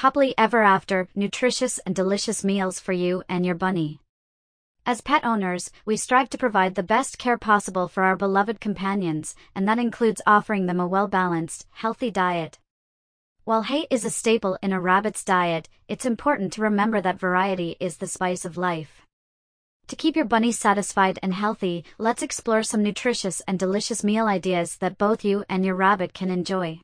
happily ever after, nutritious and delicious meals for you and your bunny. As pet owners, we strive to provide the best care possible for our beloved companions, and that includes offering them a well-balanced, healthy diet. While hay is a staple in a rabbit's diet, it's important to remember that variety is the spice of life. To keep your bunny satisfied and healthy, let's explore some nutritious and delicious meal ideas that both you and your rabbit can enjoy.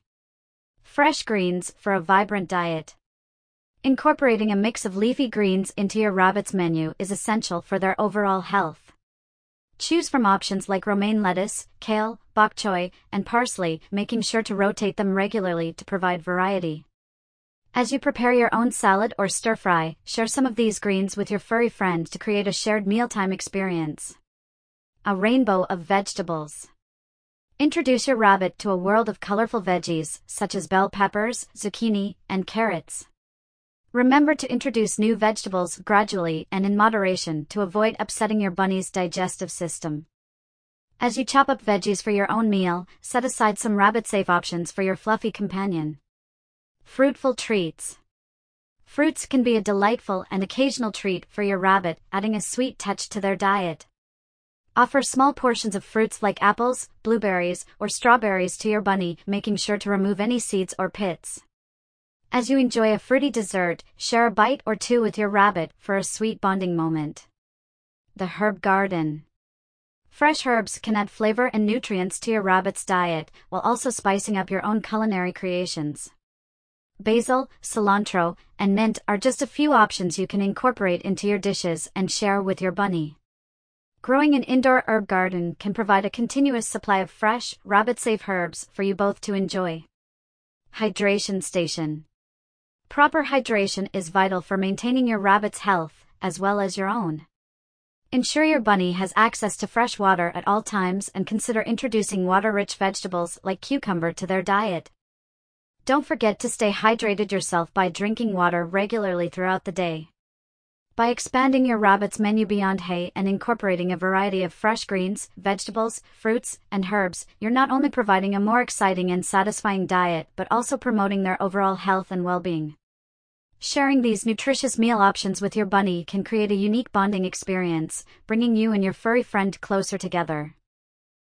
Fresh greens for a vibrant diet. Incorporating a mix of leafy greens into your rabbit's menu is essential for their overall health. Choose from options like romaine lettuce, kale, bok choy, and parsley, making sure to rotate them regularly to provide variety. As you prepare your own salad or stir-fry, share some of these greens with your furry friend to create a shared mealtime experience. A rainbow of vegetables. Introduce your rabbit to a world of colorful veggies, such as bell peppers, zucchini, and carrots. Remember to introduce new vegetables gradually and in moderation to avoid upsetting your bunny's digestive system. As you chop up veggies for your own meal, set aside some rabbit-safe options for your fluffy companion. Fruitful treats. Fruits can be a delightful and occasional treat for your rabbit, adding a sweet touch to their diet. Offer small portions of fruits like apples, blueberries, or strawberries to your bunny, making sure to remove any seeds or pits. As you enjoy a fruity dessert, share a bite or two with your rabbit for a sweet bonding moment. The herb garden. Fresh herbs can add flavor and nutrients to your rabbit's diet, while also spicing up your own culinary creations. Basil, cilantro, and mint are just a few options you can incorporate into your dishes and share with your bunny. Growing an indoor herb garden can provide a continuous supply of fresh, rabbit-safe herbs for you both to enjoy. Hydration station. Proper hydration is vital for maintaining your rabbit's health, as well as your own. Ensure your bunny has access to fresh water at all times and consider introducing water-rich vegetables like cucumber to their diet. Don't forget to stay hydrated yourself by drinking water regularly throughout the day. By expanding your rabbit's menu beyond hay and incorporating a variety of fresh greens, vegetables, fruits, and herbs, you're not only providing a more exciting and satisfying diet but also promoting their overall health and well-being. Sharing these nutritious meal options with your bunny can create a unique bonding experience, bringing you and your furry friend closer together.